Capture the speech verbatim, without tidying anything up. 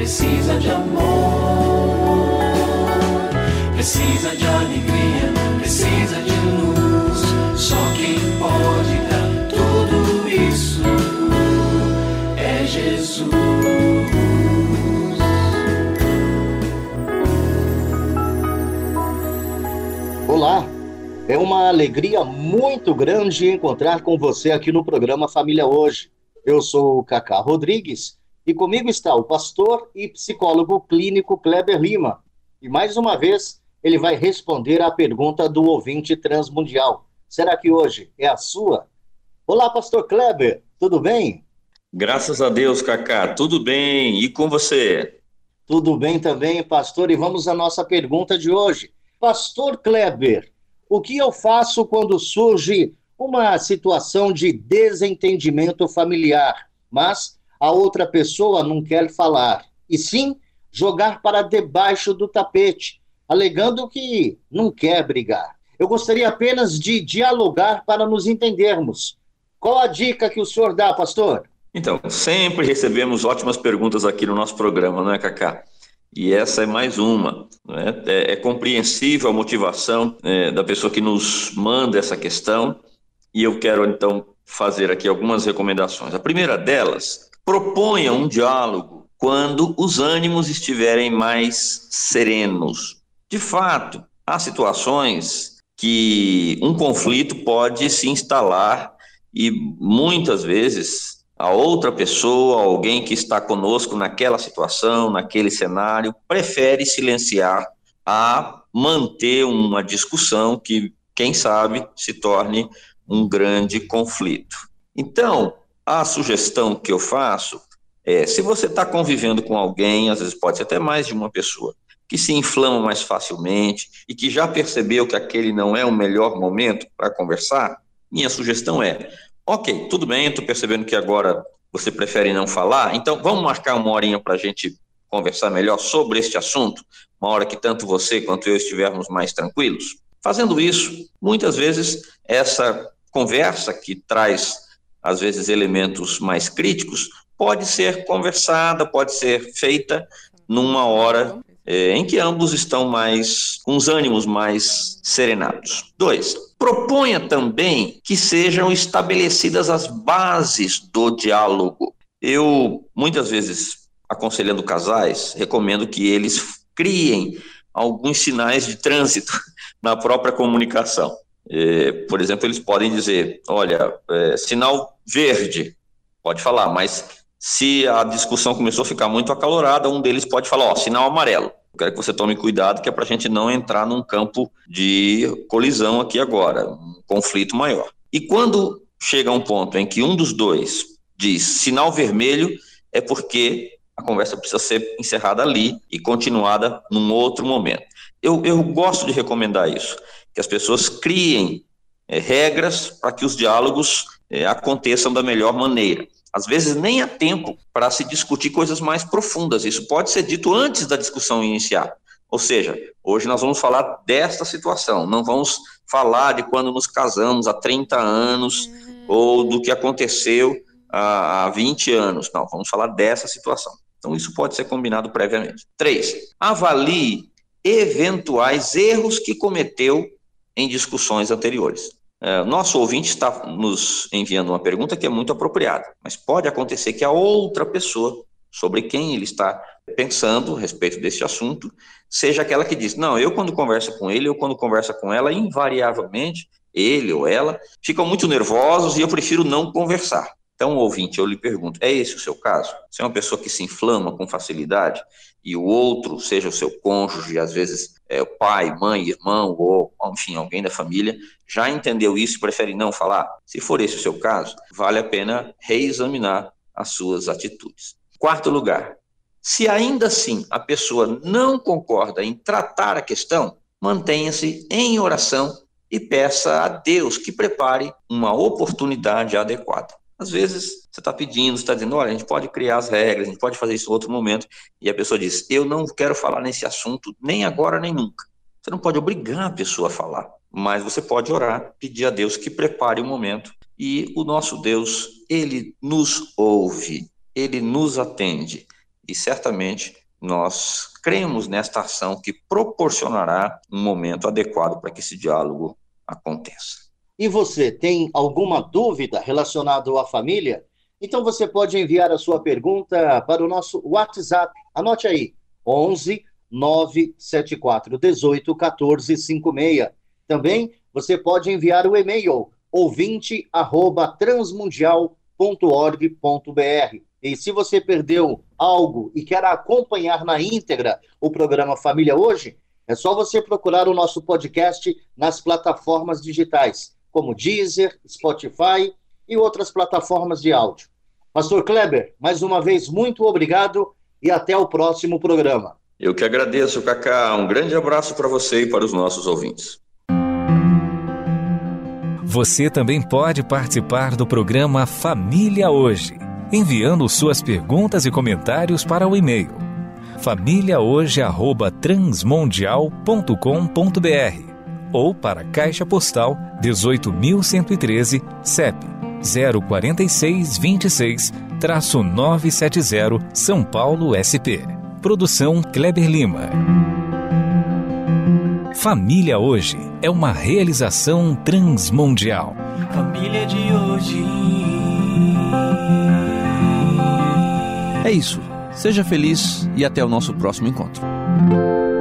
precisa de amor, precisa de alegria, precisa de luz. Só quem pode dar tudo isso é Jesus. Olá, é uma alegria muito grande encontrar com você aqui no programa Família Hoje. Eu sou o Cacá Rodrigues e comigo está o pastor e psicólogo clínico Kleber Lima. E mais uma vez ele vai responder à pergunta do ouvinte transmundial. Será que hoje é a sua? Olá, pastor Kleber, tudo bem? Graças a Deus, Cacá, tudo bem. E com você? Tudo bem também, pastor. E vamos à nossa pergunta de hoje. Pastor Kleber, o que eu faço quando surge uma situação de desentendimento familiar, mas a outra pessoa não quer falar, e sim jogar para debaixo do tapete, alegando que não quer brigar? Eu gostaria apenas de dialogar para nos entendermos. Qual a dica que o senhor dá, pastor? Então, sempre recebemos ótimas perguntas aqui no nosso programa, não é, Cacá? E essa é mais uma, né? é, é compreensível a motivação é, da pessoa que nos manda essa questão, e eu quero então fazer aqui algumas recomendações. A primeira delas, proponha um diálogo quando os ânimos estiverem mais serenos. De fato, há situações que um conflito pode se instalar e muitas vezes a outra pessoa, alguém que está conosco naquela situação, naquele cenário, prefere silenciar a manter uma discussão que, quem sabe, se torne um grande conflito. Então, a sugestão que eu faço é, se você está convivendo com alguém, às vezes pode ser até mais de uma pessoa, que se inflama mais facilmente e que já percebeu que aquele não é o melhor momento para conversar, minha sugestão é: ok, tudo bem, estou percebendo que agora você prefere não falar, então vamos marcar uma horinha para a gente conversar melhor sobre este assunto, uma hora que tanto você quanto eu estivermos mais tranquilos. Fazendo isso, muitas vezes essa conversa que traz, às vezes, elementos mais críticos, pode ser conversada, pode ser feita numa hora É, em que ambos estão mais, com os ânimos mais serenados. Dois, proponha também que sejam estabelecidas as bases do diálogo. Eu, muitas vezes, aconselhando casais, recomendo que eles criem alguns sinais de trânsito na própria comunicação. É, por exemplo, eles podem dizer, olha, é, sinal verde, pode falar, mas se a discussão começou a ficar muito acalorada, um deles pode falar, ó, sinal amarelo. Eu quero que você tome cuidado, que é para a gente não entrar num campo de colisão aqui agora, um conflito maior. E quando chega um ponto em que um dos dois diz sinal vermelho, é porque a conversa precisa ser encerrada ali e continuada num outro momento. Eu, eu gosto de recomendar isso, que as pessoas criem é, regras para que os diálogos é, aconteçam da melhor maneira. Às vezes nem há tempo para se discutir coisas mais profundas. Isso pode ser dito antes da discussão iniciar. Ou seja, hoje nós vamos falar desta situação, não vamos falar de quando nos casamos há trinta anos ou do que aconteceu há vinte anos. Não, vamos falar dessa situação. Então isso pode ser combinado previamente. Três, avalie eventuais erros que cometeu em discussões anteriores. É, nosso ouvinte está nos enviando uma pergunta que é muito apropriada, mas pode acontecer que a outra pessoa sobre quem ele está pensando a respeito desse assunto seja aquela que diz, não, eu quando converso com ele, eu quando converso com ela, invariavelmente, ele ou ela, ficam muito nervosos e eu prefiro não conversar. Então, ouvinte, eu lhe pergunto, é esse o seu caso? Você é uma pessoa que se inflama com facilidade e o outro, seja o seu cônjuge, às vezes é o pai, mãe, irmão ou, enfim, alguém da família, já entendeu isso e prefere não falar? Se for esse o seu caso, vale a pena reexaminar as suas atitudes. Quarto lugar, se ainda assim a pessoa não concorda em tratar a questão, mantenha-se em oração e peça a Deus que prepare uma oportunidade adequada. Às vezes, você está pedindo, você está dizendo, olha, a gente pode criar as regras, a gente pode fazer isso em outro momento, e a pessoa diz, eu não quero falar nesse assunto nem agora nem nunca. Você não pode obrigar a pessoa a falar, mas você pode orar, pedir a Deus que prepare o momento, e o nosso Deus, ele nos ouve, ele nos atende, e certamente nós cremos nesta ação que proporcionará um momento adequado para que esse diálogo aconteça. E você tem alguma dúvida relacionada à família? Então você pode enviar a sua pergunta para o nosso WhatsApp. Anote aí, onze nove sete quatro um oito um quatro cinco seis. Também você pode enviar o e-mail ouvinte arroba transmundial ponto org ponto br. E se você perdeu algo e quer acompanhar na íntegra o programa Família Hoje, é só você procurar o nosso podcast nas plataformas digitais, como Deezer, Spotify e outras plataformas de áudio. Pastor Kleber, mais uma vez, muito obrigado e até o próximo programa. Eu que agradeço, Cacá. Um grande abraço para você e para os nossos ouvintes. Você também pode participar do programa Família Hoje, enviando suas perguntas e comentários para o e-mail família hoje arroba transmundial ponto com ponto br ou para a Caixa Postal dezoito mil cento e treze, C E P zero quatro seis dois seis, novecentos e setenta, São Paulo, S P. Produção Kleber Lima. Família Hoje é uma realização transmundial. Família de hoje. É isso. Seja feliz e até o nosso próximo encontro.